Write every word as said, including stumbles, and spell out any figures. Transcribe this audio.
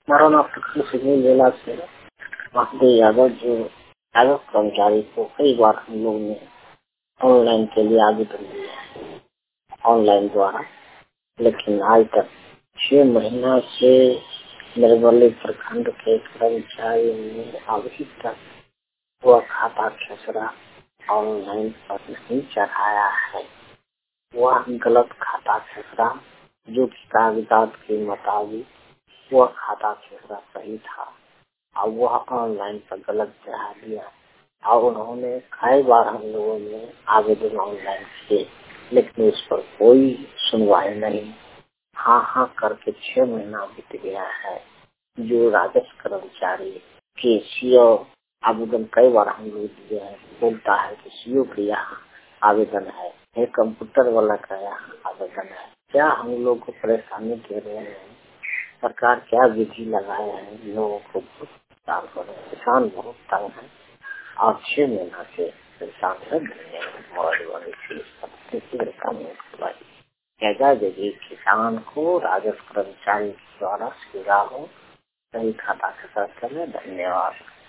महाराणा प्रखंड सिवनी जिला से महादेव यादव जो यादव कर्मचारी को कई बार हम लोग ने ऑनलाइन के लिए आवेदन दिया है ऑनलाइन द्वारा, लेकिन आज तक छह महीना से निर्मली प्रखंड के कर्मचारी ने अभी तक वह खाता खसरा ऑनलाइन पर नहीं चढ़ाया है। वह गलत खाता खसरा जो कि कागजात के मुताबिक वह खाता खसरा सही था और वह ऑनलाइन पर गलत चढ़ा दिया और उन्होंने कई बार हम लोगों ने आवेदन ऑनलाइन किए, लेकिन उस पर कोई सुनवाई नहीं। हाँ हाँ करके छह महीना बीत गया है। जो राजस्व कर्मचारी के सीओ आवेदन कई बार हम लोग दिए हैं, बोलता है कि सीओ के यहाँ आवेदन है, ये कंप्यूटर वाला का यहाँ आवेदन है। क्या हम लोग को परेशानी दे रहे हैं? सरकार क्या विधि लगाए हैं? लोगों को बहुत हो रहे हैं, किसान बहुत तंग है और छह महीना से किसान जगह जगह किसान को राजस्व कर्मचारी द्वारा सुविधा हो सही खाता खसरा करें। धन्यवाद।